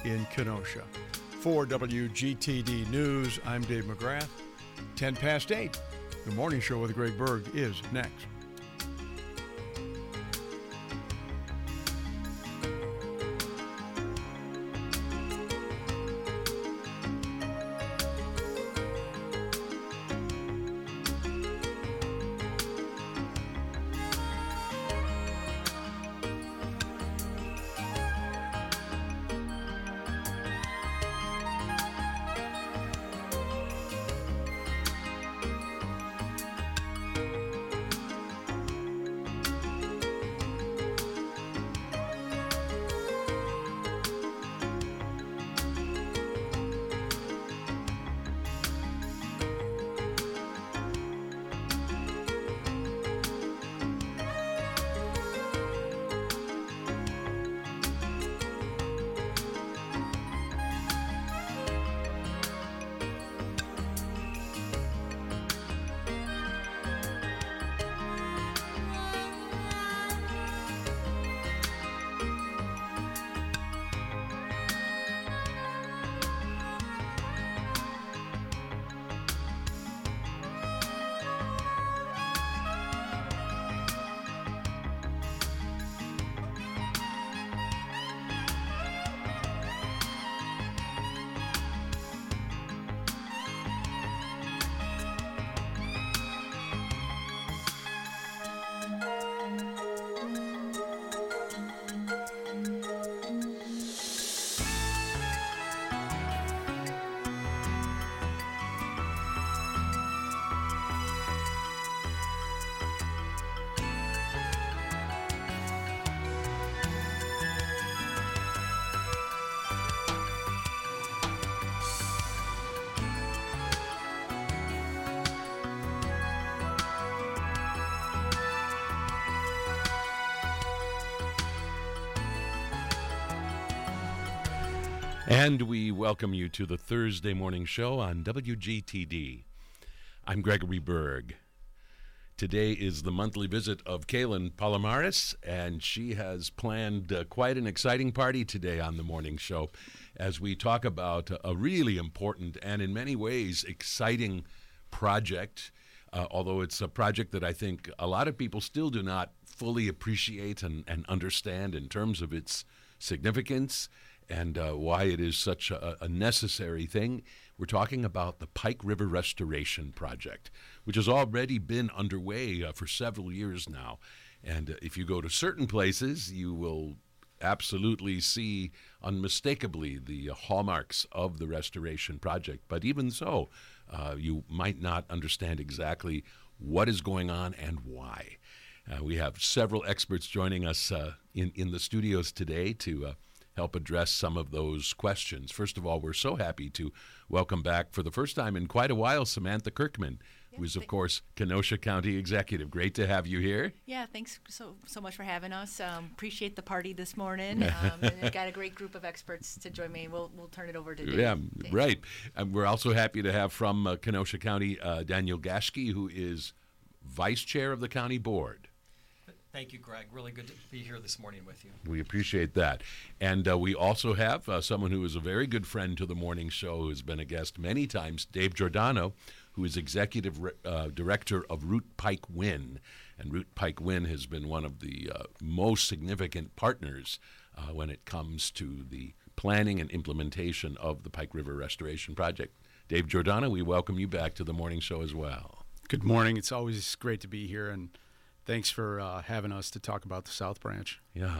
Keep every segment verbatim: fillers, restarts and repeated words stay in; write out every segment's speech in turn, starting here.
in Kenosha. For W G T D News, I'm Dave McGrath. ten past eight. The Morning Show with Greg Berg is next. And we welcome you to the Thursday morning show on W G T D. I'm Gregory Berg. Today is the monthly visit of Kaylin Palomares, and she has planned uh, quite an exciting party today on the morning show as we talk about a really important and in many ways exciting project, uh, although it's a project that I think a lot of people still do not fully appreciate and, and understand in terms of its significance and uh, why it is such a, a necessary thing. We're talking about the Pike River Restoration Project, which has already been underway uh, for several years now. And uh, if you go to certain places, you will absolutely see unmistakably the uh, hallmarks of the restoration project. But even so, uh, you might not understand exactly what is going on and why. Uh, we have several experts joining us uh, in, in the studios today to uh, help address some of those questions. First of all, we're so happy to welcome back for the first time in quite a while Samantha Kirkman, yeah, who is, of course, Kenosha County Executive. Great to have you here. Yeah, thanks so so much for having us. Um, appreciate the party this morning. Um, and I've got a great group of experts to join me. We'll we'll turn it over to Dave. Yeah, Dave. Right. And we're also happy to have from uh, Kenosha County uh, Daniel Gashke, who is Vice Chair of the County Board. Thank you, Greg. Really good to be here this morning with you. We appreciate that. And uh, we also have uh, someone who is a very good friend to the morning show, who has been a guest many times, Dave Giordano, who is Executive re- uh, Director of Root Pike Win. And Root Pike Win has been one of the uh, most significant partners uh, when it comes to the planning and implementation of the Pike River Restoration Project. Dave Giordano, we welcome you back to the morning show as well. Good morning. It's always great to be here, and thanks for uh, having us to talk about the South Branch. Yeah.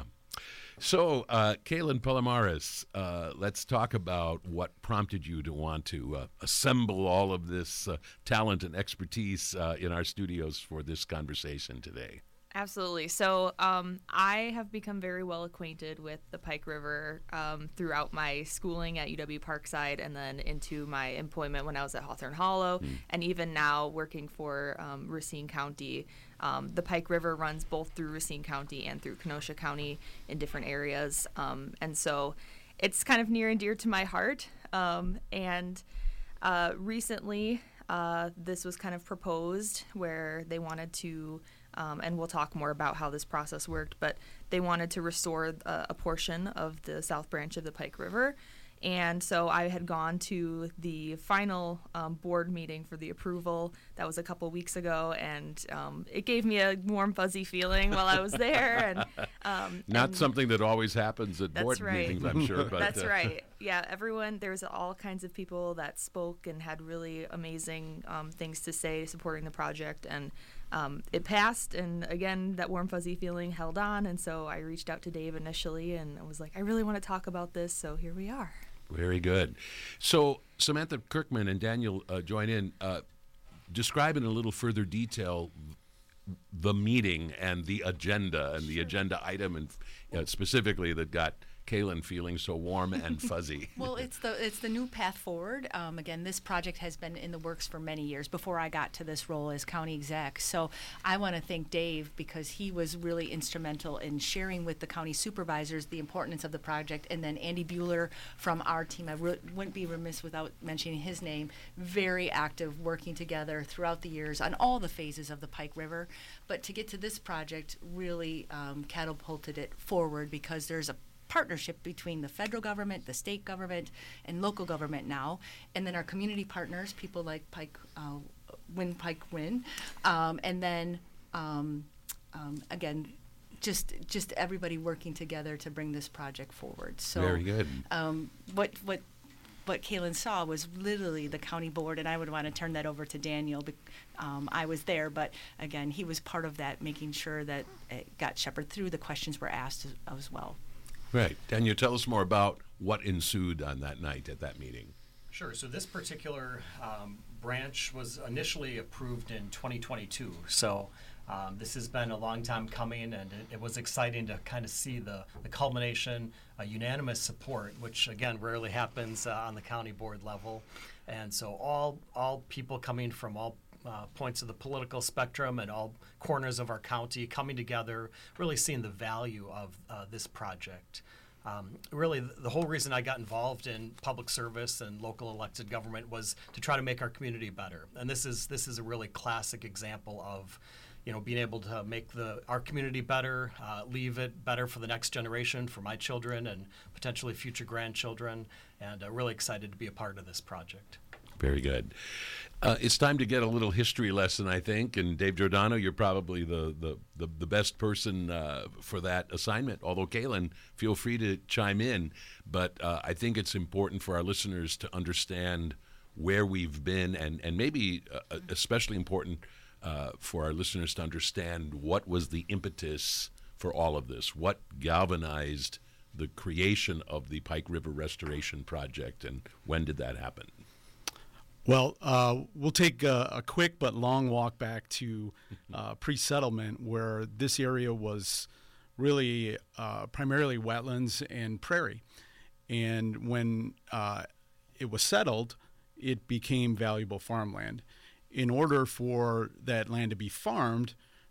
So, uh, Kaylin Palomares, uh, let's talk about what prompted you to want to uh, assemble all of this uh, talent and expertise uh, in our studios for this conversation today. Absolutely. So um, I have become very well acquainted with the Pike River um, throughout my schooling at U W Parkside and then into my employment when I was at Hawthorne Hollow, mm. and even now working for um, Racine County. Um, the Pike River runs both through Racine County and through Kenosha County in different areas. Um, and so it's kind of near and dear to my heart. Um, and uh, recently, uh, this was kind of proposed where they wanted to um, and we'll talk more about how this process worked, but they wanted to restore a, a portion of the South Branch of the Pike River. And so I had gone to the final um, board meeting for the approval. That was a couple weeks ago, and um, it gave me a warm, fuzzy feeling while I was there. And um, Not and something that always happens at board right. meetings, I'm sure. But, That's uh, right. Yeah, everyone, there was all kinds of people that spoke and had really amazing um, things to say supporting the project. And um, it passed, and again, that warm, fuzzy feeling held on. And so I reached out to Dave initially, and I was like, I really want to talk about this, so here we are. Very good. So Samantha Kirkman and Daniel uh, join in. Uh, describe in a little further detail the meeting and the agenda and the agenda item, and uh, specifically that got Kaylin feeling so warm and fuzzy. Well, it's the it's the new path forward. Um, again, this project has been in the works for many years before I got to this role as county exec. So I want to thank Dave because he was really instrumental in sharing with the county supervisors the importance of the project. And then Andy Bueller from our team, I re- wouldn't be remiss without mentioning his name, very active working together throughout the years on all the phases of the Pike River. But to get to this project really um, catapulted it forward because there's a partnership between the federal government, the state government, and local government now, and then our community partners, people like Pike, uh, Win Pike Win, um, and then um, um, again, just just everybody working together to bring this project forward. So Very good. Um, what what what Kaylin saw was literally the county board, and I would want to turn that over to Daniel. Um, I was there, but again, he was part of that, making sure that it got shepherded through. The questions were asked as, as well. Right. Daniel, tell us more about what ensued on that night at that meeting. Sure. So this particular um, branch was initially approved in twenty twenty-two. So um, this has been a long time coming, and it, it was exciting to kind of see the, the culmination, uh, unanimous support, which again rarely happens uh, on the county board level. And so all all people coming from all Uh, points of the political spectrum and all corners of our county coming together, really seeing the value of uh, this project. Um, really, th- the whole reason I got involved in public service and local elected government was to try to make our community better. And this is this is a really classic example of, you know, being able to make the our community better, uh, leave it better for the next generation, for my children and potentially future grandchildren. And uh, really excited to be a part of this project. Very good. Uh, it's time to get a little history lesson, I think. And Dave Giordano, you're probably the, the, the, the best person uh, for that assignment. Although, Kaylin, feel free to chime in. But uh, I think it's important for our listeners to understand where we've been, and, and maybe uh, especially important uh, for our listeners to understand what was the impetus for all of this, what galvanized the creation of the Pike River Restoration Project, and when did that happen? Well, uh, we'll take a, a quick but long walk back to uh, pre-settlement, where this area was really uh, primarily wetlands and prairie. And when uh, it was settled, it became valuable farmland. In order for that land to be farmed,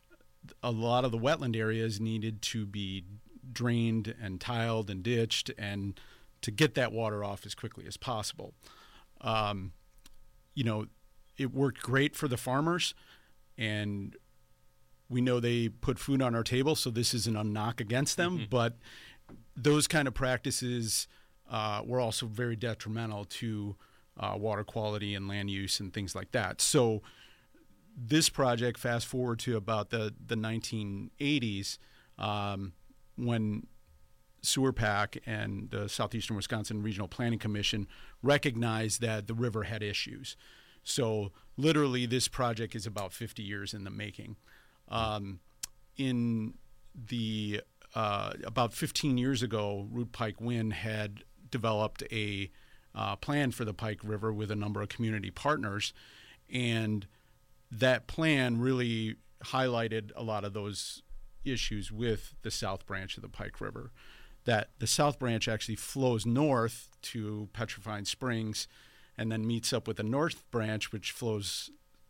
a lot of the wetland areas needed to be drained and tiled and ditched, and to get that water off as quickly as possible. Um, you know, it worked great for the farmers, and we know they put food on our table, so this isn't a knock against them, mm-hmm. but those kind of practices uh, were also very detrimental to uh, water quality and land use and things like that. So this project, fast forward to about the, the nineteen eighties, um, when SewerPAC and the Southeastern Wisconsin Regional Planning Commission recognized that the river had issues. So literally this project is about fifty years in the making. Um, in the uh, about fifteen years ago, Root Pike Win had developed a uh, plan for the Pike River with a number of community partners, and that plan really highlighted a lot of those issues with the South Branch of the Pike River. That the South Branch actually flows north to Petrifying Springs and then meets up with the North Branch, which flows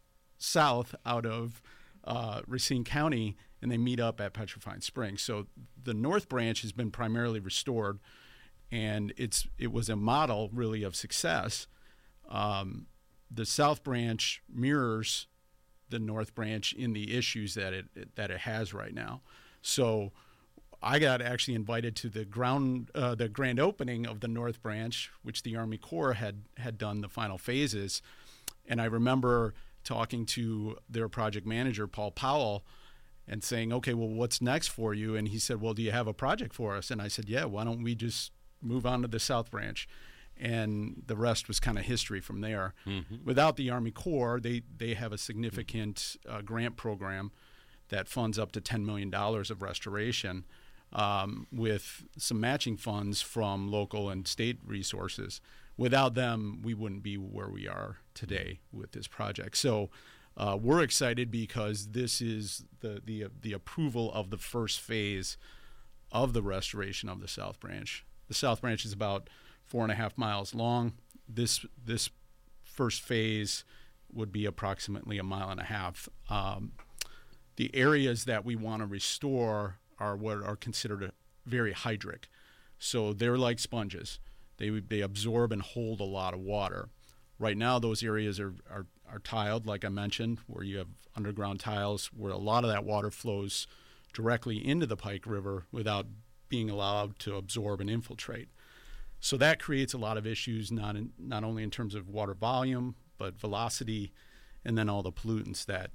south out of uh, Racine County, and they meet up at Petrifying Springs. So the North Branch has been primarily restored, and it's it was a model, really, of success. Um, the South Branch mirrors the North Branch in the issues that it that it has right now. So I got actually invited to the ground uh, the grand opening of the North Branch, which the Army Corps had had done the final phases. And I remember talking to their project manager, Paul Powell, and saying, okay, well, what's next for you? And he said, well, do you have a project for us? And I said, yeah, why don't we just move on to the South Branch? And the rest was kind of history from there. Mm-hmm. Without the Army Corps, they, they have a significant uh, grant program that funds up to ten million dollars of restoration um, with some matching funds from local and state resources. Without them, we wouldn't be where we are today with this project. So uh, we're excited because this is the, the, the approval of the first phase of the restoration of the South Branch. The South Branch is about four and a half miles long. This this first phase would be approximately a mile and a half. Um, the areas that we want to restore are what are considered very hydric. So they're like sponges. They they absorb and hold a lot of water. Right now, those areas are, are, are tiled, like I mentioned, where you have underground tiles, where a lot of that water flows directly into the Pike River without being allowed to absorb and infiltrate. So that creates a lot of issues, not in, not only in terms of water volume, but velocity, and then all the pollutants that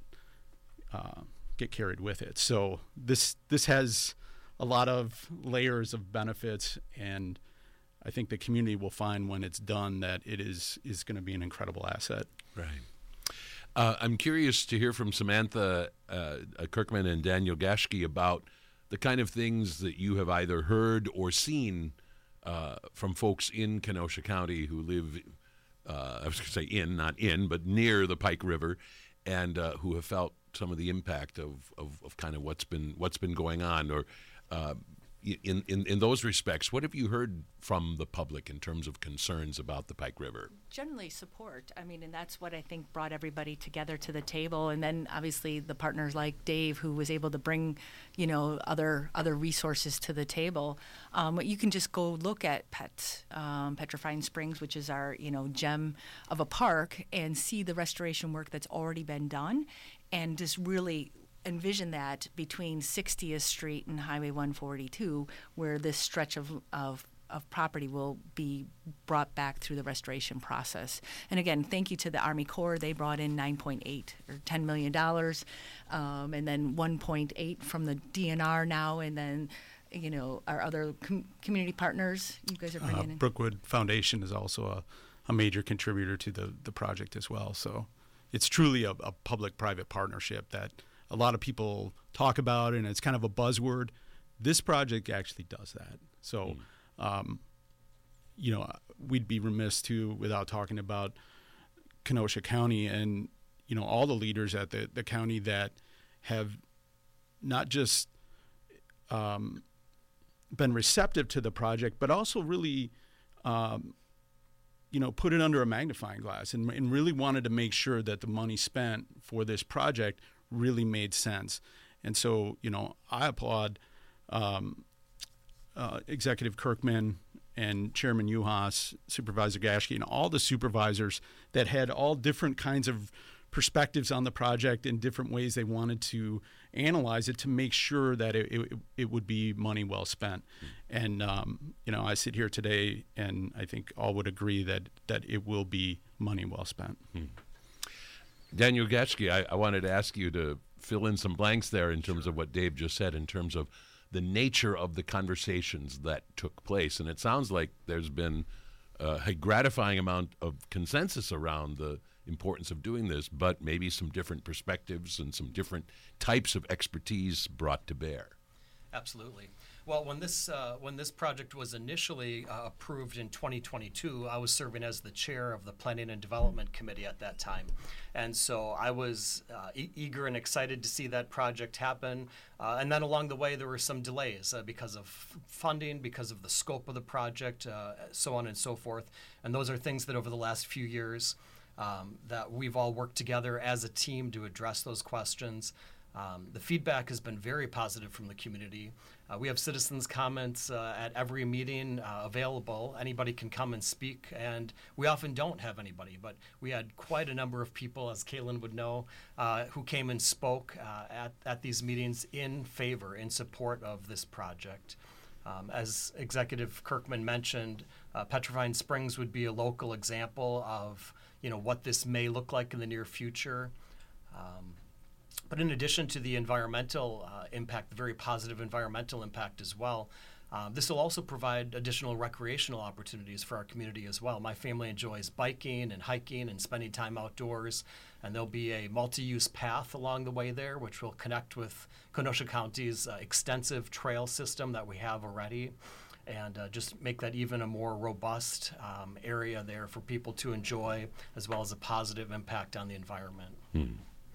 uh, get carried with it. So this this has a lot of layers of benefits, and I think the community will find when it's done that it is is going to be an incredible asset. Right. Uh, I'm curious to hear from Samantha uh, Kirkman and Daniel Gashke about the kind of things that you have either heard or seen uh, from folks in Kenosha County who live, uh, I was going to say in, not in, but near the Pike River, and uh, who have felt some of the impact of, of, of kind of what's been what's been going on, or uh, in, in in those respects. What have you heard from the public in terms of concerns about the Pike River? Generally support. I mean, and that's what I think brought everybody together to the table. And then obviously the partners like Dave, who was able to bring, you know, other other resources to the table. Um, you can just go look at Pet um, Petrifying Springs, which is our, you know, gem of a park, and see the restoration work that's already been done, and just really envision that between sixtieth Street and Highway one forty-two, where this stretch of, of of property will be brought back through the restoration process. And again, thank you to the Army Corps. They brought in nine point eight or ten million dollars, um, and then one point eight from the D N R now, and then, you know, our other com- community partners you guys are bringing uh, in. Brookwood Foundation is also a, a major contributor to the, the project as well. So it's truly a, a public-private partnership that a lot of people talk about, and it's kind of a buzzword. This project actually does that. So, um, you know, we'd be remiss too without talking about Kenosha County and, you know, all the leaders at the, the county that have not just um, been receptive to the project, but also really, um, you know, put it under a magnifying glass and, and really wanted to make sure that the money spent for this project really made sense. And so, you know, I applaud um, uh, Executive Kirkman and Chairman Uhas, Supervisor Gashke, and all the supervisors that had all different kinds of perspectives on the project and different ways they wanted to analyze it to make sure that it, it, it would be money well spent. And, um, you know, I sit here today and I think all would agree that, that it will be money well spent. Hmm. Daniel Gashke, I, I wanted to ask you to fill in some blanks there in terms of what Dave just said in terms of the nature of the conversations that took place. And it sounds like there's been uh, a gratifying amount of consensus around the importance of doing this, but maybe some different perspectives and some different types of expertise brought to bear. Absolutely. Well, when this uh, when this project was initially uh, approved in twenty twenty-two, I was serving as the chair of the Planning and Development Committee at that time, and so I was uh, e- eager and excited to see that project happen. Uh, and then along the way, there were some delays uh, because of funding, because of the scope of the project, uh, so on and so forth. And those are things that over the last few years um, that we've all worked together as a team to address those questions. Um, the feedback has been very positive from the community. Uh, we have citizens' comments uh, at every meeting uh, available. Anybody can come and speak, and we often don't have anybody, but we had quite a number of people, as Kaylin would know, uh, who came and spoke uh, at, at these meetings in favor, in support of this project. Um, as Executive Kirkman mentioned, uh, Petrifying Springs would be a local example of, you know, what this may look like in the near future. Um, But in addition to the environmental uh, impact, the very positive environmental impact as well, um, this will also provide additional recreational opportunities for our community as well. My family enjoys biking and hiking and spending time outdoors, and there'll be a multi-use path along the way there, which will connect with Kenosha County's uh, extensive trail system that we have already, and uh, just make that even a more robust um, area there for people to enjoy, as well as a positive impact on the environment. Hmm.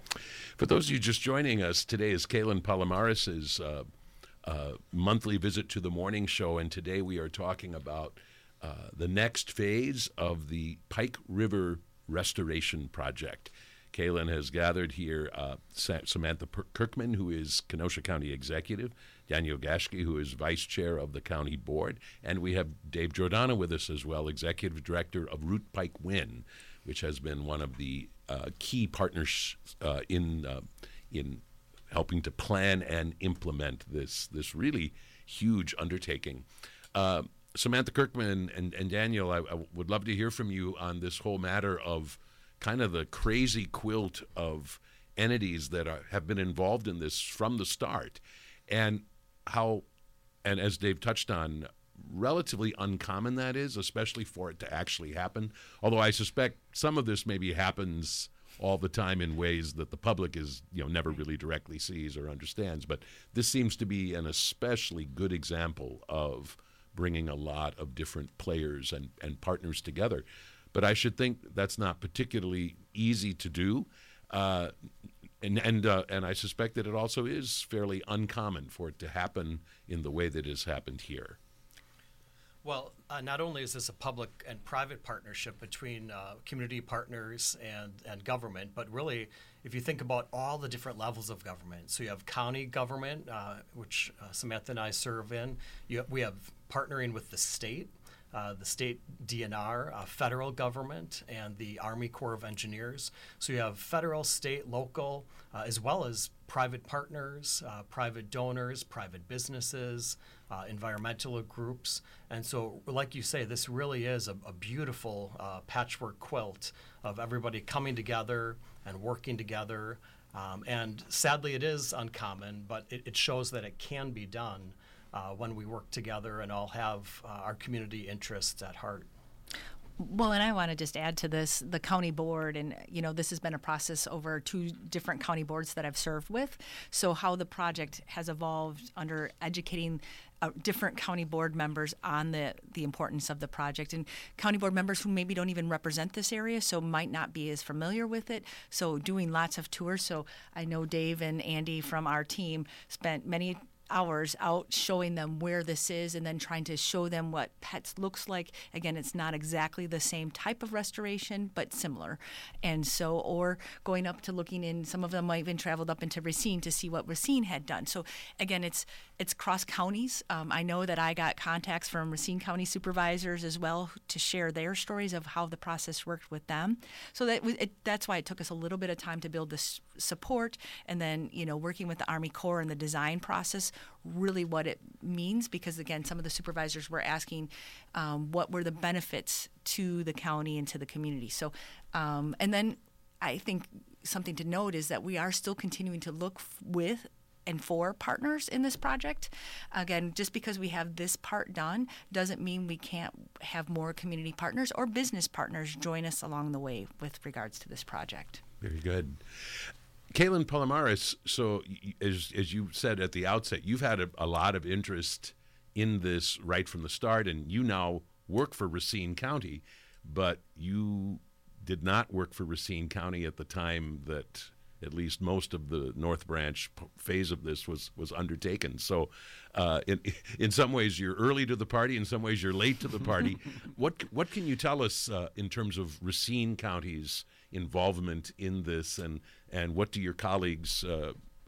For those of you just joining us, today is Kaylin Palomares' uh, uh, monthly visit to the morning show, and today we are talking about uh, the next phase of the Pike River Restoration Project. Kaylin has gathered here uh, Sa- Samantha per- Kirkman, who is Kenosha County Executive, Daniel Gashke, who is Vice Chair of the County Board, and we have Dave Giordano with us as well, Executive Director of Route Pike Win, which has been one of the uh, key partners uh, in uh, in helping to plan and implement this this really huge undertaking. Uh, Samantha Kirkman and, and Daniel, I, I would love to hear from you on this whole matter of kind of the crazy quilt of entities that are, have been involved in this from the start, and how, and as Dave touched on, relatively uncommon that is, especially for it to actually happen. Although I suspect some of this maybe happens all the time in ways that the public is, you know, never really directly sees or understands. But this seems to be an especially good example of bringing a lot of different players and, and partners together. But I should think that's not particularly easy to do. Uh, and and uh, and I suspect that it also is fairly uncommon for it to happen in the way that has happened here. Well, uh, not only is this a public and private partnership between uh, community partners and, and government, but really, if you think about all the different levels of government, so you have county government, uh, which uh, Samantha and I serve in. You have, we have partnering with the state, uh, the state D N R, uh, federal government, and the Army Corps of Engineers. So you have federal, state, local, uh, as well as private partners, uh, private donors, private businesses, uh, environmental groups. And so, like you say, this really is a, a beautiful uh, patchwork quilt of everybody coming together and working together. Um, and sadly, it is uncommon, but it, it shows that it can be done uh, when we work together and all have uh, our community interests at heart. Well, and I want to just add to this, the county board, and, you know, this has been a process over two different county boards that I've served with. So how the project has evolved under educating uh, different county board members on the, the importance of the project, and county board members who maybe don't even represent this area, so might not be as familiar with it. So doing lots of tours. So I know Dave and Andy from our team spent many hours out showing them where this is, and then trying to show them what Pets looks like. Again, it's not exactly the same type of restoration, but similar. And so, or going up to looking in, some of them might even traveled up into Racine to see what Racine had done. So again, it's it's cross counties. Um, I know that I got contacts from Racine County supervisors as well to share their stories of how the process worked with them. So that it, that's why it took us a little bit of time to build this support, and then, you know, working with the Army Corps and the design process, really what it means, because again, some of the supervisors were asking um, what were the benefits to the county and to the community. So, um, and then I think something to note is that we are still continuing to look f- with and for partners in this project. Again, just because we have this part done doesn't mean we can't have more community partners or business partners join us along the way with regards to this project. Very good. Kaylin Palomares, so as as you said at the outset, you've had a, a lot of interest in this right from the start, and you now work for Racine County, but you did not work for Racine County at the time that at least most of the North Branch p- phase of this was was undertaken. So uh, in in some ways you're early to the party, in some ways you're late to the party. What what can you tell us uh, in terms of Racine County's involvement in this, and, and what do your colleagues uh,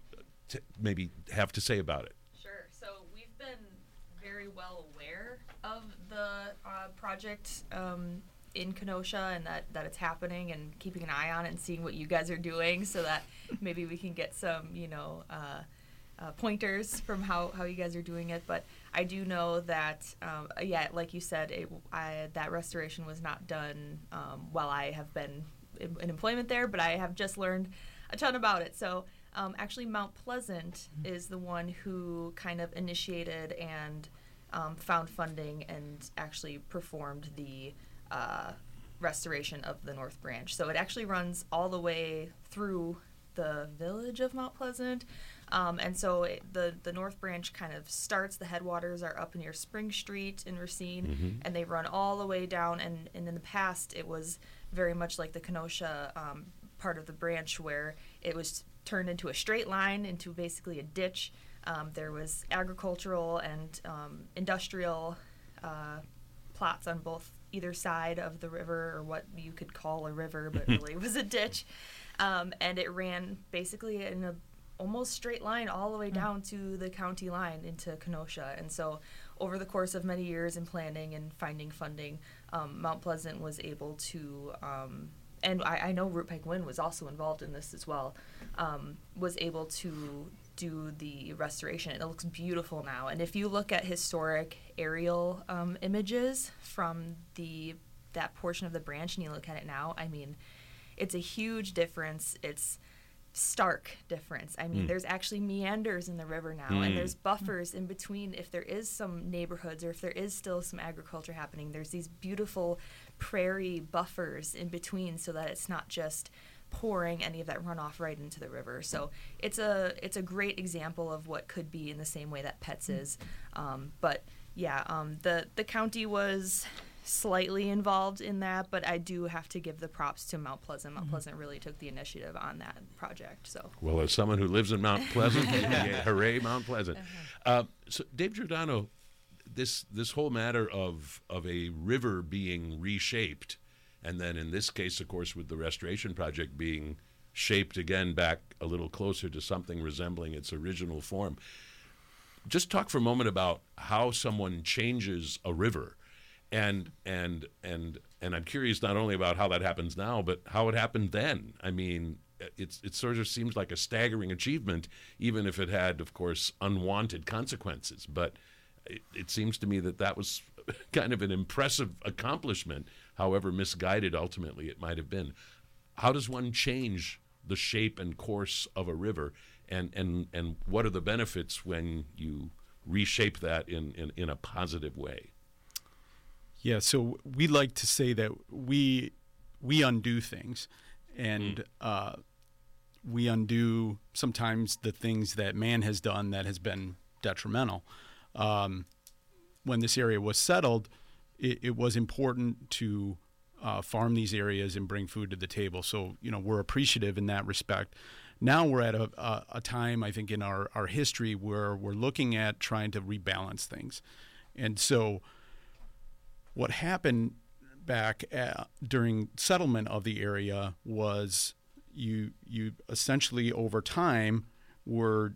t- maybe have to say about it. Sure. So we've been very well aware of the uh, project um, in Kenosha and that, that it's happening, and keeping an eye on it and seeing what you guys are doing so that maybe we can get some, you know, uh, uh, pointers from how, how you guys are doing it. But I do know that, um, yeah, like you said, it, I, that restoration was not done um, while I have been in, in employment there, but I have just learned a ton about it. So um, actually Mount Pleasant mm-hmm. is the one who kind of initiated and um, found funding and actually performed the uh, restoration of the North Branch. So it actually runs all the way through the village of Mount Pleasant. Um, and so it, the, the North Branch kind of starts, the headwaters are up near Spring Street in Racine, mm-hmm. and they run all the way down. And, and in the past, it was very much like the Kenosha um, part of the branch, where it was turned into a straight line, into basically a ditch. Um, there was agricultural and um, industrial uh, plots on both either side of the river, or what you could call a river, but really was a ditch. Um, and it ran basically in a almost straight line all the way down to the county line into Kenosha. And so over the course of many years in planning and finding funding, um, Mount Pleasant was able to, um, and I, I know Root Pike Wind was also involved in this as well, um, was able to do the restoration. It looks beautiful now. And if you look at historic aerial um, images from the that portion of the branch and you look at it now, I mean, it's a huge difference. It's stark difference. I mean, mm. there's actually meanders in the river now, mm. and there's buffers in between. If there is some neighborhoods, or if there is still some agriculture happening, there's these beautiful prairie buffers in between, so that it's not just pouring any of that runoff right into the river. So it's a it's a great example of what could be, in the same way that Petz is. Um, but yeah, um, the the county was slightly involved in that, but I do have to give the props to Mount Pleasant. Mount mm-hmm. Pleasant really took the initiative on that project. So, well, as someone who lives in Mount Pleasant, yeah, hooray, Mount Pleasant. Uh-huh. Uh, so, Dave Giordano, this this whole matter of of a river being reshaped, and then in this case, of course, with the restoration project being shaped again back a little closer to something resembling its original form. Just talk for a moment about how someone changes a river. And and and and I'm curious not only about how that happens now, but how it happened then. I mean, it's it sort of seems like a staggering achievement, even if it had, of course, unwanted consequences. But it, it seems to me that that was kind of an impressive accomplishment, however misguided ultimately it might have been. How does one change the shape and course of a river, and and and what are the benefits when you reshape that in in, in a positive way? Yeah, so we like to say that we we undo things, and mm. uh, we undo sometimes the things that man has done that has been detrimental. Um, when this area was settled, it, it was important to uh, farm these areas and bring food to the table. So, you know, we're appreciative in that respect. Now we're at a, a, a time, I think, in our, our history where we're looking at trying to rebalance things. And so what happened back at, during settlement of the area was you you essentially over time were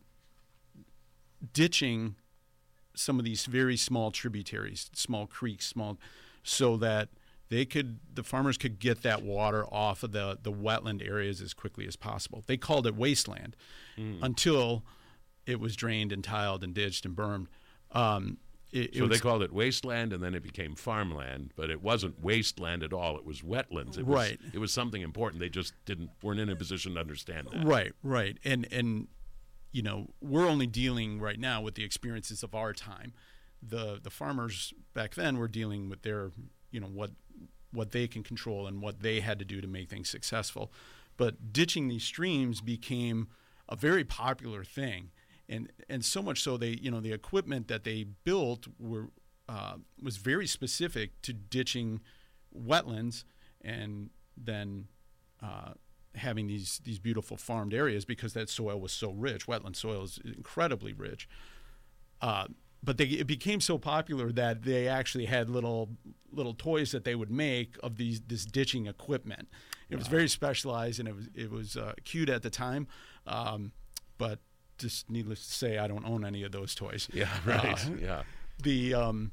ditching some of these very small tributaries, small creeks, small, so that they could the farmers could get that water off of the the wetland areas as quickly as possible. They called it wasteland mm. until it was drained and tiled and ditched and bermed. Um, It, so it was, they called it wasteland, and then it became farmland, but it wasn't wasteland at all. It was wetlands. It was, right. It was something important. They just didn't weren't in a position to understand that. Right, right. And, and you know, we're only dealing right now with the experiences of our time. The the farmers back then were dealing with their, you know, what what they can control and what they had to do to make things successful. But ditching these streams became a very popular thing. And and so much so they, you know, the equipment that they built were uh, was very specific to ditching wetlands and then uh, having these these beautiful farmed areas because that soil was so rich. Wetland soil is incredibly rich. Uh, but they, it became so popular that they actually had little little toys that they would make of these this ditching equipment. It was very specialized and it was it was uh, cute at the time, um, but just needless to say, I don't own any of those toys. Yeah, right. Uh, yeah. The um,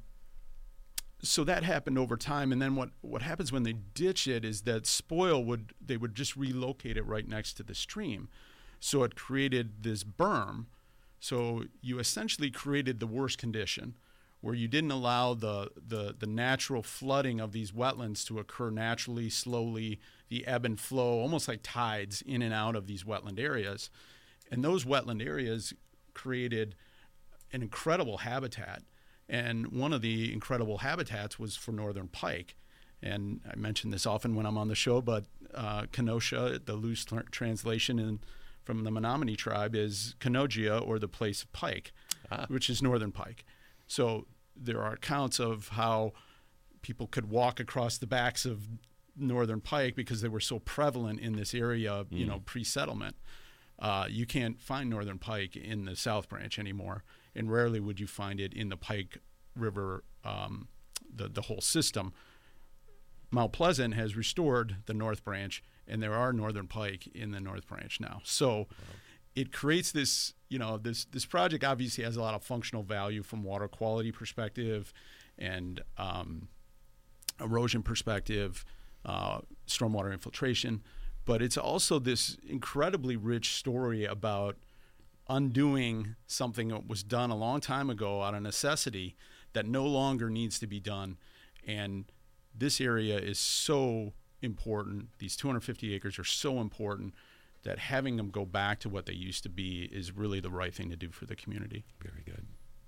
so that happened over time, and then what what happens when they ditch it is that spoil would they would just relocate it right next to the stream, so it created this berm. So you essentially created the worst condition, where you didn't allow the the the natural flooding of these wetlands to occur naturally, slowly, the ebb and flow, almost like tides in and out of these wetland areas, and those wetland areas created an incredible habitat. And one of the incredible habitats was for northern pike. And I mention this often when I'm on the show, but uh, Kenosha, the loose tr- translation in, from the Menominee tribe is Kenogia, or the place of pike, ah. which is northern pike. So there are accounts of how people could walk across the backs of northern pike because they were so prevalent in this area, mm. you know, pre-settlement. Uh, you can't find northern pike in the South Branch anymore. And rarely would you find it in the Pike River, um, the, the whole system. Mount Pleasant has restored the North Branch, and there are northern pike in the North Branch now. So wow. it creates this, you know, this this project obviously has a lot of functional value from water quality perspective and um, erosion perspective, uh, stormwater infiltration. But it's also this incredibly rich story about undoing something that was done a long time ago out of necessity that no longer needs to be done. And this area is so important. These two hundred fifty acres are so important that having them go back to what they used to be is really the right thing to do for the community. Very good.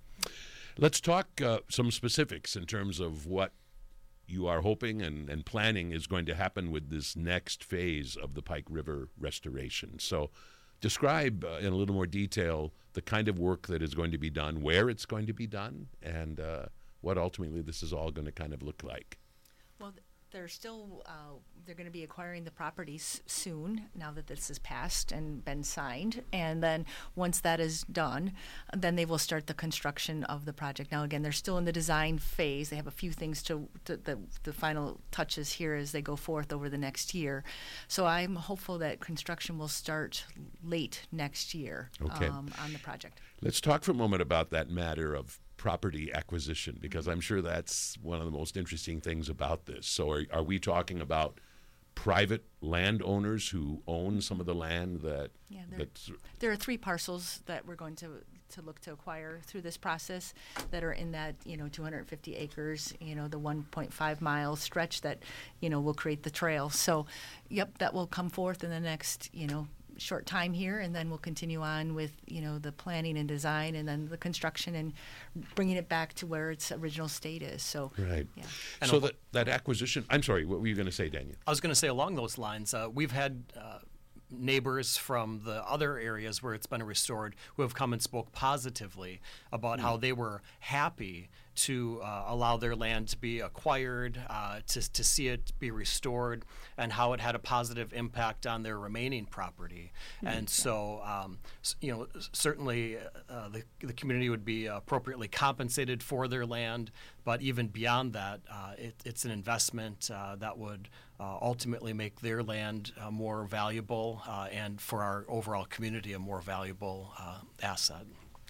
Let's talk uh, some specifics in terms of what you are hoping and, and planning is going to happen with this next phase of the Pike River restoration. So describe uh, in a little more detail the kind of work that is going to be done, where it's going to be done, and uh, what ultimately this is all going to kind of look like. Well, they're still, uh, they're going to be acquiring the properties soon, now that this has passed and been signed. And then once that is done, then they will start the construction of the project. Now, again, they're still in the design phase. They have a few things to, to the, the final touches here as they go forth over the next year. So I'm hopeful that construction will start late next year okay. um, on the project. Let's talk for a moment about that matter of property acquisition, because I'm sure that's one of the most interesting things about this. So are, are we talking about private landowners who own some of the land that... Yeah, there, there are three parcels that we're going to to look to acquire through this process that are in that, you know, two hundred fifty acres, you know, the one point five mile stretch that, you know, will create the trail. So, yep, that will come forth in the next, you know, short time here, and then we'll continue on with, you know, the planning and design, and then the construction, and bringing it back to where its original state is. So, right. Yeah. So that that acquisition. I'm sorry. What were you going to say, Daniel? I was going to say along those lines. Uh, we've had uh, neighbors from the other areas where it's been restored who have come and spoke positively about mm. how they were happy to uh, allow their land to be acquired, uh, to, to see it be restored, and how it had a positive impact on their remaining property. Mm-hmm. And so, um, you know, certainly uh, the, the community would be appropriately compensated for their land, but even beyond that, uh, it, it's an investment uh, that would uh, ultimately make their land uh, more valuable uh, and for our overall community a more valuable uh, asset.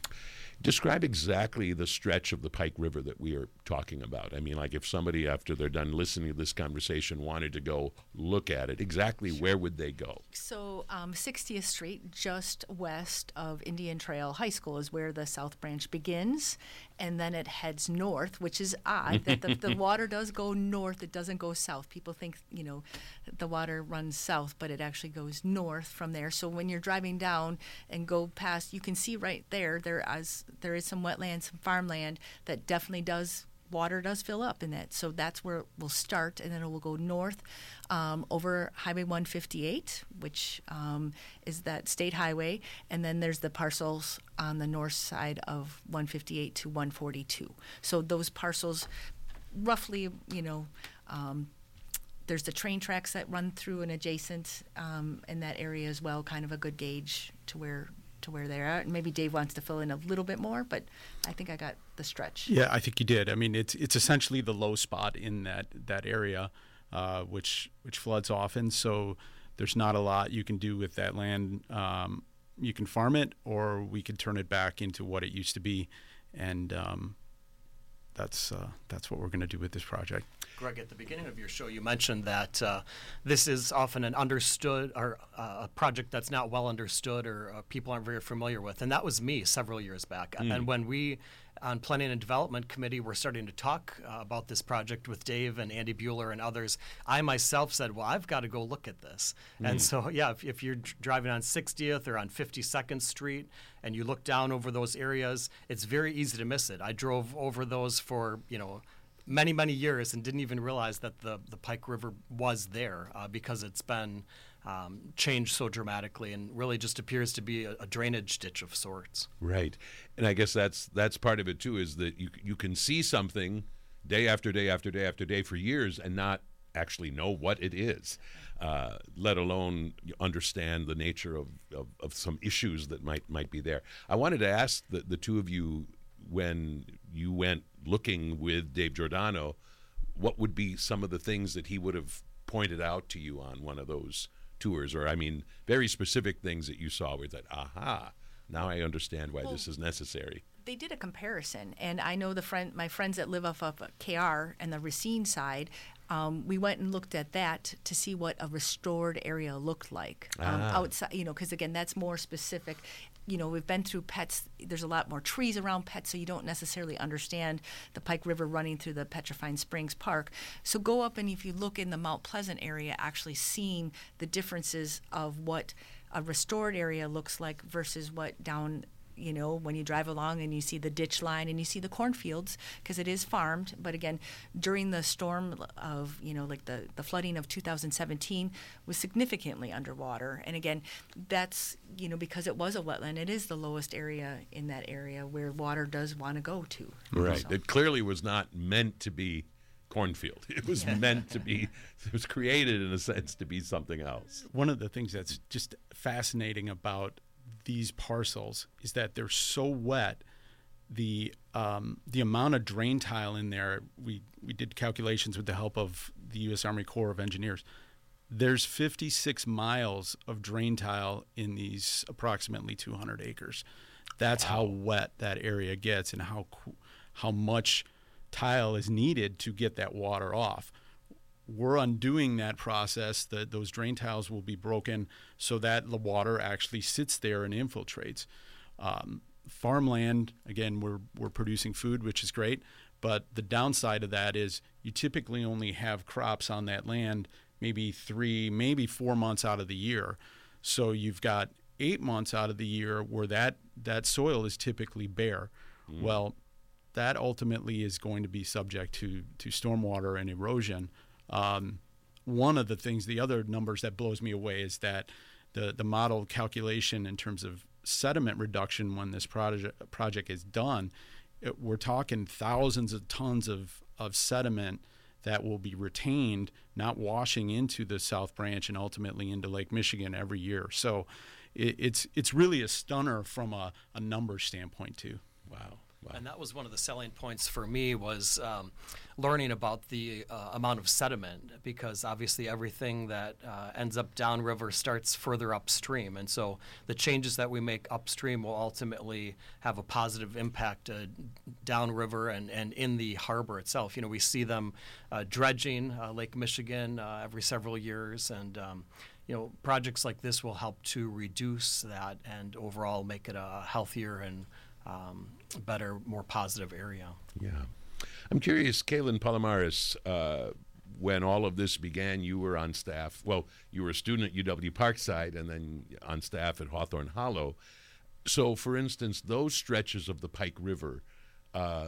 Describe exactly the stretch of the Pike River that we are talking about. I mean, like if somebody, after they're done listening to this conversation, wanted to go look at it, exactly where would they go? So um, sixtieth Street, just west of Indian Trail High School, is where the South Branch begins, and then it heads north, which is odd that the, the water does go north. It doesn't go south. People think, you know, the water runs south, but it actually goes north from there. So when you're driving down and go past, you can see right there, there as there is some wetland, some farmland that definitely does, water does fill up in that. So that's where we'll start, and then it will go north um, over Highway one fifty-eight, which um, is that state highway, and then there's the parcels on the north side of one fifty-eight to one forty-two. So those parcels, roughly, you know, um, there's the train tracks that run through an adjacent um, in that area as well, kind of a good gauge to where to where they're at. And maybe Dave wants to fill in a little bit more, but I think I got the stretch. Yeah, I think you did. I mean, it's it's essentially the low spot in that that area, uh, which which floods often. So there's not a lot you can do with that land um, you can farm it, or we could turn it back into what it used to be, and um, that's uh, that's what we're going to do with this project. Greg, at the beginning of your show, you mentioned that uh, this is often an understood or uh, a project that's not well understood or uh, people aren't very familiar with, and that was me several years back. Mm. And when we on Planning and Development Committee were starting to talk uh, about this project with Dave and Andy Bueller and others, I myself said, well, I've got to go look at this. Mm. And so, yeah, if, if you're driving on sixtieth or on fifty-second Street and you look down over those areas, it's very easy to miss it. I drove over those for, you know, many, many years and didn't even realize that the, the Pike River was there uh, because it's been um, changed so dramatically and really just appears to be a, a drainage ditch of sorts. Right. And I guess that's that's part of it, too, is that you you can see something day after day after day after day for years and not actually know what it is, uh, let alone understand the nature of, of, of some issues that might might be there. I wanted to ask the, the two of you, when you went looking with Dave Giordano, what would be some of the things that he would have pointed out to you on one of those tours? Or, I mean, very specific things that you saw where you thought, aha, now I understand why well, this is necessary. They did a comparison, and I know the friend, my friends that live off of K R and the Racine side, um, we went and looked at that to see what a restored area looked like um, ah. outside, you know, because, again, that's more specific. You know, we've been through Petz. There's a lot more trees around Petz, so you don't necessarily understand the Pike River running through the Petrifying Springs Park. So go up, and if you look in the Mount Pleasant area, actually seeing the differences of what a restored area looks like versus what down, you know, when you drive along and you see the ditch line and you see the cornfields, because it is farmed. But again, during the storm of, you know, like the, the flooding of two thousand seventeen was significantly underwater. And again, that's, you know, because it was a wetland, it is the lowest area in that area where water does want to go to. Right. So. It clearly was not meant to be cornfield. It was yeah. meant to be, it was created in a sense to be something else. One of the things that's just fascinating about these parcels is that they're so wet. The um, the amount of drain tile in there, we, we did calculations with the help of the U S Army Corps of Engineers. There's fifty-six miles of drain tile in these approximately two hundred acres. That's wow. how wet that area gets and how how much tile is needed to get that water off. We're undoing that process. The, those drain tiles will be broken so that the water actually sits there and infiltrates. Um, farmland, again, we're we're producing food, which is great, but the downside of that is you typically only have crops on that land maybe three, maybe four months out of the year. So you've got eight months out of the year where that, that soil is typically bare. Mm. Well, that ultimately is going to be subject to, to stormwater and erosion. Um, one of the things, the other numbers that blows me away is that the, the model calculation in terms of sediment reduction when this project project is done, it, we're talking thousands of tons of, of sediment that will be retained, not washing into the South Branch and ultimately into Lake Michigan every year. So it, it's it's really a stunner from a, a number standpoint too. Wow. Wow. And that was one of the selling points for me was um, learning about the uh, amount of sediment, because obviously everything that uh, ends up downriver starts further upstream. And so the changes that we make upstream will ultimately have a positive impact uh, downriver and, and in the harbor itself. You know, we see them uh, dredging uh, Lake Michigan uh, every several years, and um, you know, projects like this will help to reduce that and overall make it a healthier and Um, better, more positive area. Yeah. I'm curious, Kaylin Palomares, uh, when all of this began, you were on staff. Well, you were a student at U W Parkside and then on staff at Hawthorne Hollow. So, for instance, those stretches of the Pike River, uh,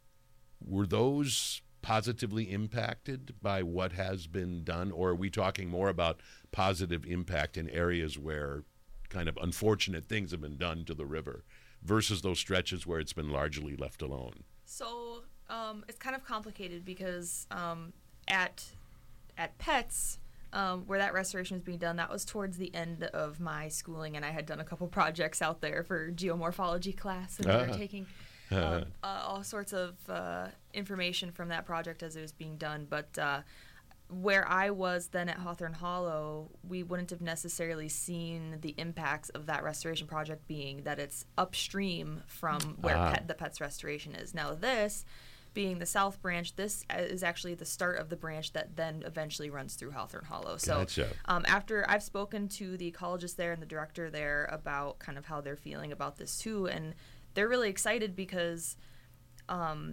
were those positively impacted by what has been done? Or are we talking more about positive impact in areas where kind of unfortunate things have been done to the river versus those stretches where it's been largely left alone? So um, it's kind of complicated because um, at at Petz, um, where that restoration was being done, that was towards the end of my schooling, and I had done a couple projects out there for geomorphology class, and uh, we were taking um, uh, all sorts of uh, information from that project as it was being done. But uh, where I was then at Hawthorne Hollow, we wouldn't have necessarily seen the impacts of that restoration project, being that it's upstream from where Ah. Pet, the Pets Restoration is. Now this, being the South Branch, this is actually the start of the branch that then eventually runs through Hawthorne Hollow. So Gotcha. um, after I've spoken to the ecologist there and the director there about kind of how they're feeling about this too, and they're really excited because um,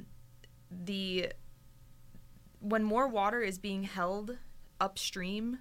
the when more water is being held upstream,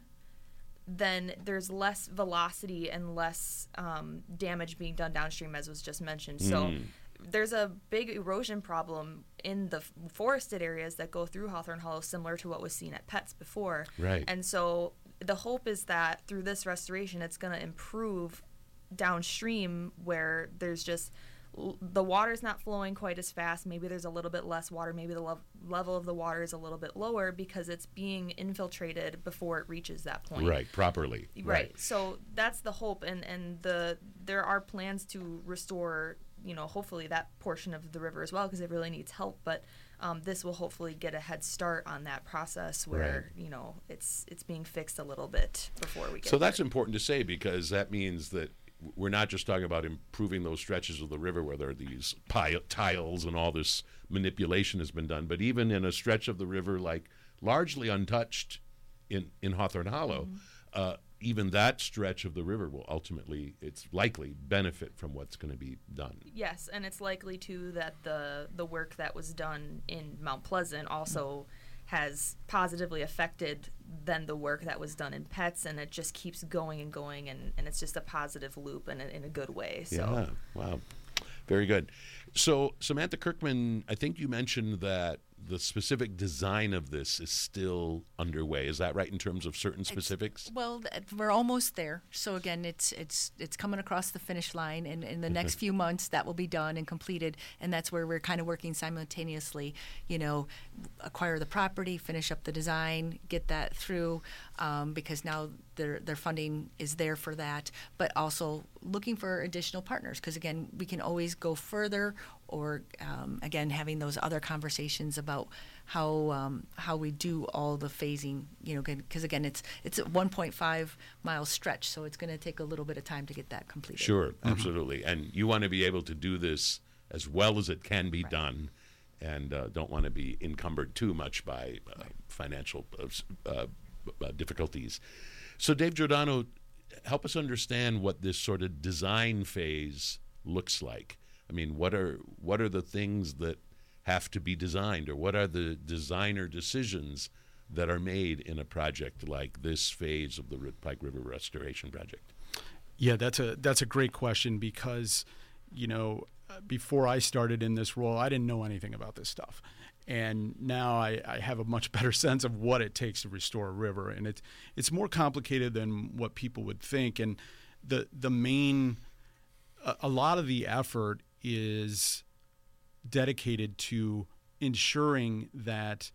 then there's less velocity and less um, damage being done downstream, as was just mentioned. So Mm. there's a big erosion problem in the f- forested areas that go through Hawthorne Hollow, similar to what was seen at Pets before. Right. And so the hope is that through this restoration, it's going to improve downstream, where there's just l- the water's not flowing quite as fast. Maybe there's a little bit less water. Maybe the lev- level of the water is a little bit lower because it's being infiltrated before it reaches that point. Right, properly. Right. So that's the hope, and and the there are plans to restore, you know, hopefully that portion of the river as well, because it really needs help. But um, this will hopefully get a head start on that process where you know it's it's being fixed a little bit before we get. So that's there. important to say, because that means that we're not just talking about improving those stretches of the river where there are these pi- tiles and all this manipulation has been done, but even in a stretch of the river like largely untouched in, in Hawthorne Hollow, Mm-hmm. uh, even that stretch of the river will ultimately, it's likely, benefit from what's going to be done. Yes, and it's likely too that the the work that was done in Mount Pleasant also has positively affected then the work that was done in Pets, and it just keeps going and going, and, and it's just a positive loop in a, in a good way. So. Yeah, wow. Very good. So, Samantha Kirkman, I think you mentioned that the specific design of this is still underway. Is that right, in terms of certain specifics? Well, th- we're almost there. So again, it's it's it's coming across the finish line, and in the next few months that will be done and completed. And that's where we're kind of working simultaneously. You know, acquire the property, finish up the design, get that through, um, because now their their funding is there for that. But also looking for additional partners, because again, we can always go further, or um, again, having those other conversations about how um, how we do all the phasing, you know, because again, it's it's a one point five mile stretch, so it's going to take a little bit of time to get that completed. Sure, absolutely. And you want to be able to do this as well as it can be Right. done, and uh, don't want to be encumbered too much by uh, financial uh, s- uh, uh, difficulties. So, Dave Giordano, help us understand what this sort of design phase looks like. I mean, what are what are the things that have to be designed, or what are the designer decisions that are made in a project like this phase of the Ri- Pike River Restoration Project? Yeah, that's a that's a great question, because, you know, uh, before I started in this role, I didn't know anything about this stuff. And now I, I have a much better sense of what it takes to restore a river. And it's it's more complicated than what people would think. And the the main, a, a lot of the effort is dedicated to ensuring that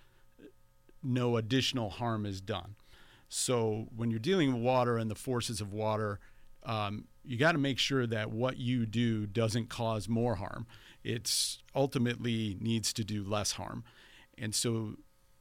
no additional harm is done. So when you're dealing with water and the forces of water, um, you got to make sure that what you do doesn't cause more harm. It's ultimately needs to do less harm. And so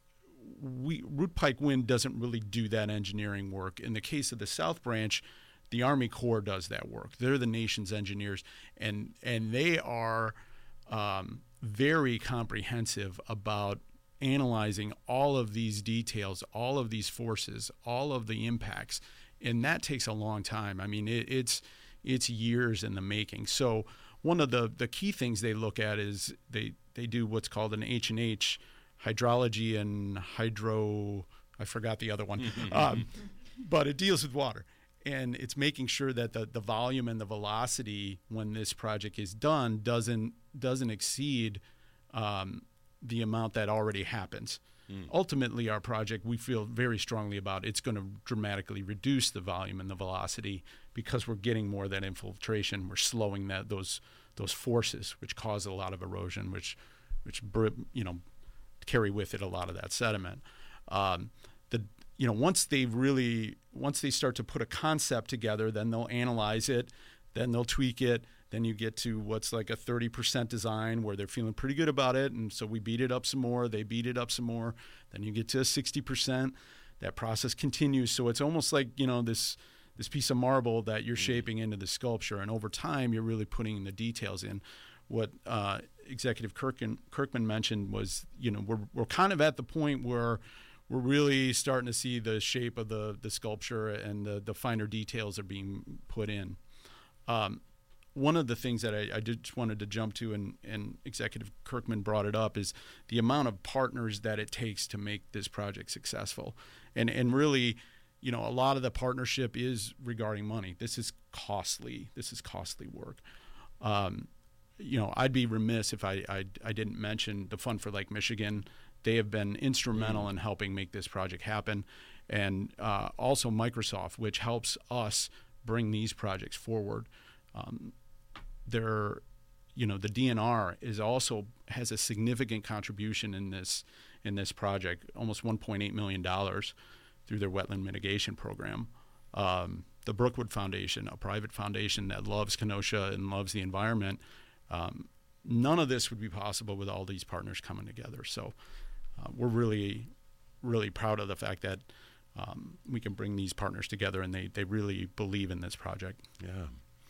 we, Root Pike Wind doesn't really do that engineering work. In the case of the South Branch, the Army Corps does that work. They're the nation's engineers, and and they are um, very comprehensive about analyzing all of these details, all of these forces, all of the impacts, and that takes a long time. I mean, it, it's it's years in the making. So one of the, the key things they look at is they, they do what's called an H and H, hydrology and hydro, I forgot the other one, um, but it deals with water. And it's making sure that the, the volume and the velocity when this project is done doesn't doesn't exceed um, the amount that already happens. Mm. Ultimately, our project, we feel very strongly about, it's going to dramatically reduce the volume and the velocity, because we're getting more of that infiltration. We're slowing that those those forces, which cause a lot of erosion, which which you know carry with it a lot of that sediment. Um, the you know once they really once they start to put a concept together, then they'll analyze it, then they'll tweak it. Then you get to what's like a thirty percent design where they're feeling pretty good about it, and so we beat it up some more, they beat it up some more. Then you get to a sixty percent. that process continues. So it's almost like, you know, this this piece of marble that you're shaping into the sculpture, and over time you're really putting the details in. What uh, Executive Kirkman, Kirkman mentioned was, you know, we're we're kind of at the point where we're really starting to see the shape of the the sculpture, and the, the finer details are being put in. Um, one of the things that I, I just wanted to jump to, and, and Executive Kirkman brought it up, is the amount of partners that it takes to make this project successful. And and really, you know, a lot of the partnership is regarding money. This is costly. This is costly work. Um, you know, I'd be remiss if I, I, I didn't mention the Fund for Lake Michigan. They have been instrumental mm. in helping make this project happen. And uh, also Microsoft, which helps us bring these projects forward. Um, they're, you know, the D N R is also has a significant contribution in this in this project, almost one point eight million dollars through their wetland mitigation program. Um, the Brookwood Foundation, a private foundation that loves Kenosha and loves the environment. Um, none of this would be possible with all these partners coming together. So uh, we're really, really proud of the fact that um, we can bring these partners together, and they, they really believe in this project. Yeah.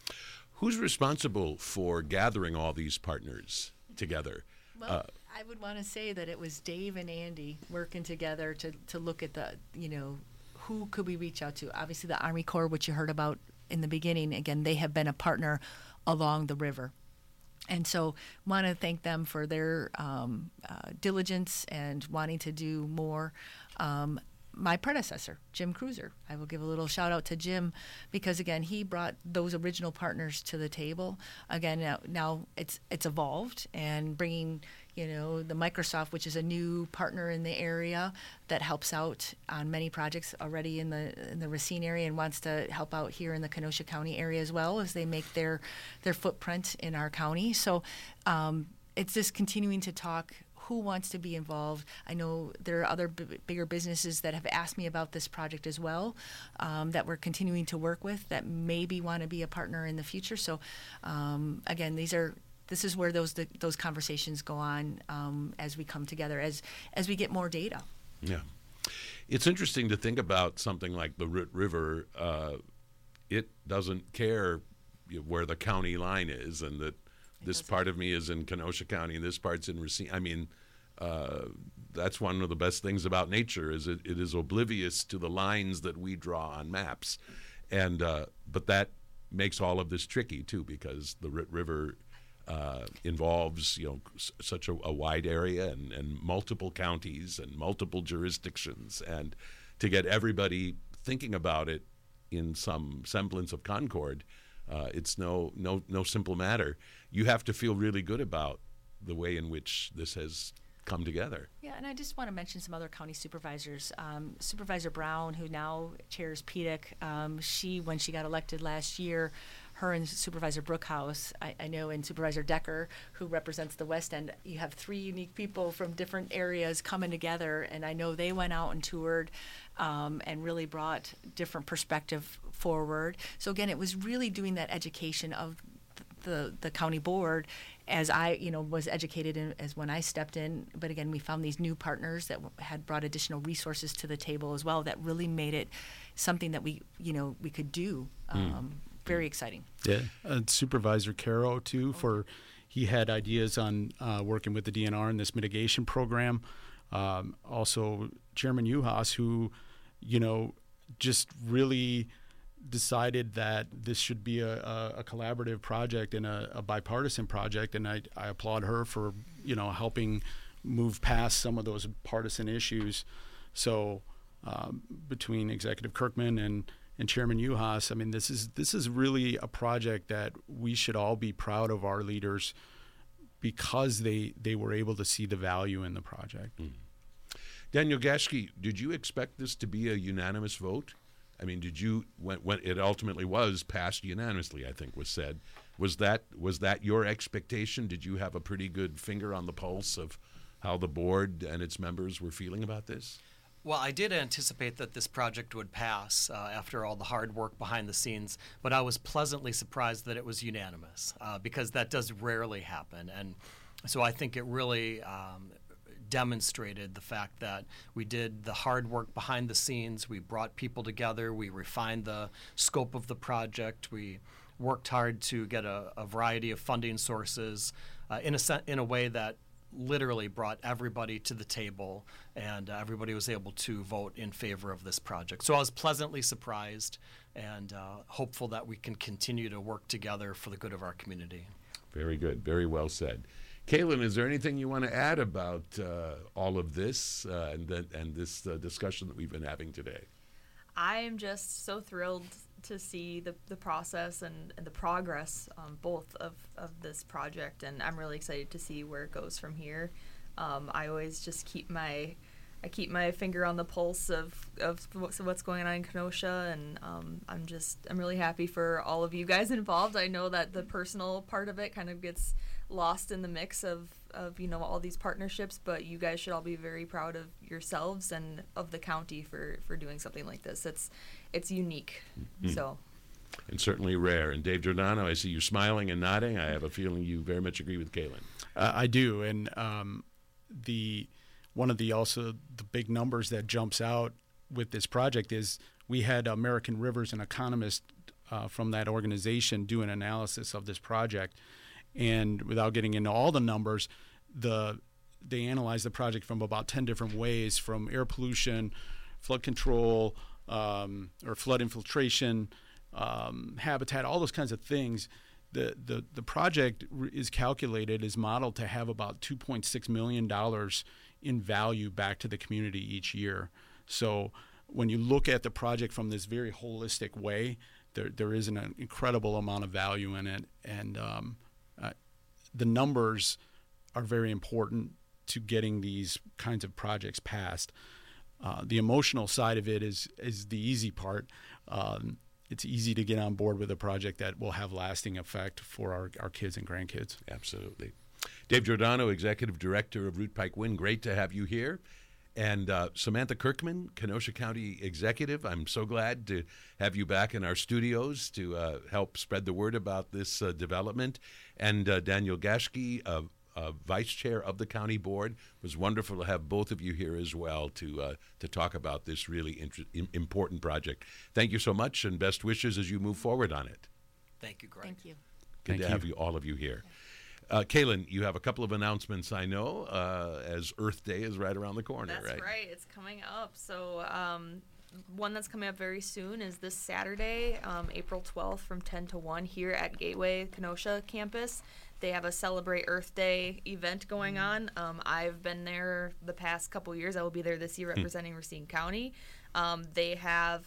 Who's responsible for gathering all these partners together? Well, uh, I would want to say that it was Dave and Andy working together to, to look at the, you know, who could we reach out to? Obviously the Army Corps, which you heard about in the beginning, again, they have been a partner along the river. And so want to thank them for their um, uh, diligence and wanting to do more. Um, my predecessor, Jim Cruiser. I will give a little shout out to Jim because, again, he brought those original partners to the table. Again, now, now it's it's evolved, and bringing, you know, the Microsoft, which is a new partner in the area that helps out on many projects already in the in the Racine area and wants to help out here in the Kenosha County area as well as they make their their footprint in our county. So um, it's just continuing to talk. Who wants to be involved? I know there are other b- bigger businesses that have asked me about this project as well, um, that we're continuing to work with that maybe want to be a partner in the future. So, um, again, these are this is where those the, those conversations go on um, as we come together, as as we get more data. Yeah, it's interesting to think about something like the Root River. Uh, it doesn't care where the county line is, and that. This part of me is in Kenosha County, and this part's in Racine. I mean, uh, that's one of the best things about nature is it, it is oblivious to the lines that we draw on maps, and uh, but that makes all of this tricky too because the Root River uh, involves you know s- such a, a wide area and, and multiple counties and multiple jurisdictions, and to get everybody thinking about it in some semblance of concord. Uh, it's no no no simple matter. You have to feel really good about the way in which this has come together. Yeah, and I just want to mention some other county supervisors. Um, Supervisor Brown, who now chairs P D C, um, she, when she got elected last year, her and Supervisor Brookhouse, I, I know, and Supervisor Decker, who represents the West End, you have three unique people from different areas coming together, and I know they went out and toured um, and really brought different perspective forward. So again, it was really doing that education of the the county board as I, you know, was educated in, as when I stepped in. But again, we found these new partners that w- had brought additional resources to the table as well that really made it something that we, you know, we could do. Um, mm. Very exciting. Yeah. Uh, Supervisor Caro, too, for he had ideas on uh, working with the D N R in this mitigation program. Um, also, Chairman Uhas, who, you know, just really decided that this should be a, a, a collaborative project and a, a bipartisan project, and I, I applaud her for, you know, helping move past some of those partisan issues. So um, between Executive Kirkman and, and Chairman Uhas, I mean, this is this is really a project that we should all be proud of our leaders because they, they were able to see the value in the project. Mm. Daniel Gaschke, did you expect this to be a unanimous vote? I mean, did you when, when it ultimately was passed unanimously? I think was said. Was that was that your expectation? Did you have a pretty good finger on the pulse of how the board and its members were feeling about this? Well, I did anticipate that this project would pass uh, after all the hard work behind the scenes, but I was pleasantly surprised that it was unanimous uh, because that does rarely happen, and so I think it really um, demonstrated the fact that we did the hard work behind the scenes. We brought people together. We refined the scope of the project. We worked hard to get a, a variety of funding sources uh, in a se- in a way that literally brought everybody to the table, and uh, everybody was able to vote in favor of this project. So I was pleasantly surprised and uh, hopeful that we can continue to work together for the good of our community. Very good. Very well said. Kaylin, is there anything you want to add about uh, all of this uh, and, the, and this uh, discussion that we've been having today? I am just so thrilled to see the, the process and, and the progress, um, both of, of this project, and I'm really excited to see where it goes from here. Um, I always just keep my I keep my finger on the pulse of, of what's going on in Kenosha, and um, I'm just I'm really happy for all of you guys involved. I know that the personal part of it kind of gets lost in the mix of, of you know all these partnerships, but you guys should all be very proud of yourselves and of the county for, for doing something like this. It's it's unique. Mm-hmm. So. And certainly rare. And Dave Giordano, I see you smiling and nodding. I have a feeling you very much agree with Kaylin. Uh, I do, and um, the one of the also the big numbers that jumps out with this project is we had American Rivers, an economist uh, from that organization, do an analysis of this project. And without getting into all the numbers, the they analyzed the project from about ten different ways, from air pollution, flood control, um, or flood infiltration, um, habitat, all those kinds of things. The, the, the project is calculated, is modeled to have about two point six million dollars in value back to the community each year. So when you look at the project from this very holistic way, there there is an incredible amount of value in it. And um, uh, the numbers are very important to getting these kinds of projects passed. Uh, the emotional side of it is is the easy part. Um, it's easy to get on board with a project that will have lasting effect for our, our kids and grandkids. Absolutely. Dave Giordano, Executive Director of Root Pike Wind, great to have you here. And uh, Samantha Kirkman, Kenosha County Executive, I'm so glad to have you back in our studios to uh, help spread the word about this uh, development. And uh, Daniel Gashke, uh, uh, Vice Chair of the County Board. It was wonderful to have both of you here as well to uh, to talk about this really inter- important project. Thank you so much, and best wishes as you move forward on it. Thank you, Greg. Thank you. Good Thank to you. have you all of you here. Uh, Kaylin, you have a couple of announcements, I know, uh, as Earth Day is right around the corner, That's right? That's right. It's coming up. So um, one that's coming up very soon is this Saturday, um, April twelfth from ten to one here at Gateway Kenosha campus. They have a Celebrate Earth Day event going on. Um, I've been there the past couple years. I will be there this year representing Racine County. Um, they have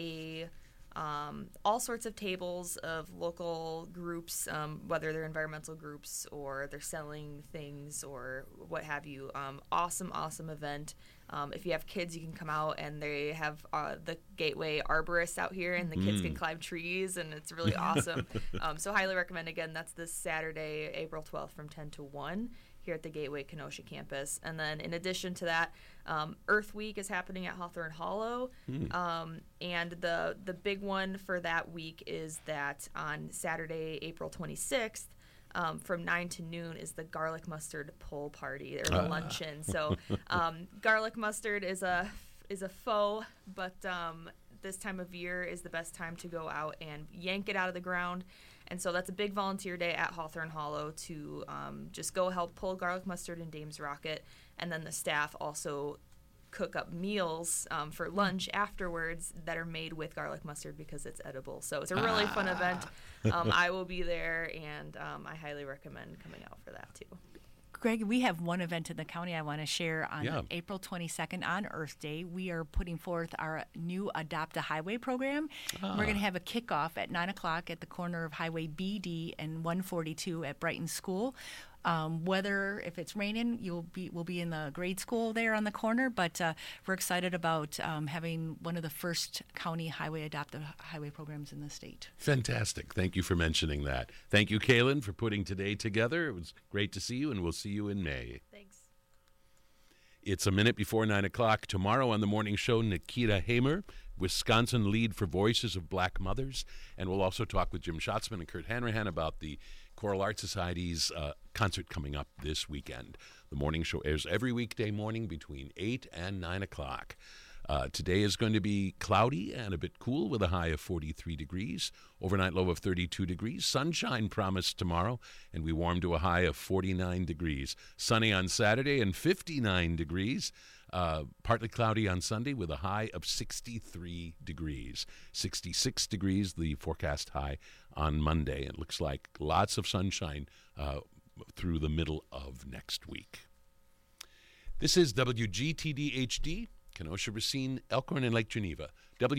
a Um, all sorts of tables of local groups, um, whether they're environmental groups or they're selling things or what have you. Um, awesome, awesome event. Um, if you have kids, you can come out, and they have uh, the Gateway arborists out here, and the kids Mm. can climb trees, and it's really awesome. Um, so highly recommend. Again, that's this Saturday, April twelfth from ten to one here at the Gateway Kenosha campus. And then in addition to that, um, Earth Week is happening at Hawthorne Hollow. Mm. Um, and the the big one for that week is that on Saturday, April twenty-sixth, um, from nine to noon is the garlic mustard pull party, or the Ah. luncheon. So um, garlic mustard is a is a foe, but um, this time of year is the best time to go out and yank it out of the ground. And so that's a big volunteer day at Hawthorne Hollow to um, just go help pull garlic mustard in Dames Rocket. And then the staff also cook up meals um, for lunch afterwards that are made with garlic mustard because it's edible. So it's a really fun event. Um, I will be there, and um, I highly recommend coming out for that too. Greg, we have one event in the county I want to share on Yeah. April twenty-second on Earth Day. We are putting forth our new Adopt a Highway program. Ah. We're going to have a kickoff at nine o'clock at the corner of Highway B D and one forty-two at Brighton School. Um, whether if it's raining, you'll be we'll be in the grade school there on the corner. But uh, we're excited about um, having one of the first county highway Adopt a Highway programs in the state. Fantastic. Thank you for mentioning that. Thank you, Kaylin, for putting today together. It was great to see you, and we'll see you in May. Thanks. It's a minute before nine o'clock. Tomorrow on the morning show, Nikita Hamer, Wisconsin lead for Voices of Black Mothers. And we'll also talk with Jim Schatzman and Kurt Hanrahan about the Choral Art Society's uh, concert coming up this weekend. The morning show airs every weekday morning between eight and nine o'clock. Uh, today is going to be cloudy and a bit cool with a high of forty-three degrees. Overnight low of thirty-two degrees. Sunshine promised tomorrow, and we warm to a high of forty-nine degrees. Sunny on Saturday and fifty-nine degrees. Uh, partly cloudy on Sunday with a high of sixty-three degrees. sixty-six degrees, the forecast high on Monday. It looks like lots of sunshine uh, through the middle of next week. This is W G T D H D. Kenosha, Racine, Elkhorn, and Lake Geneva. W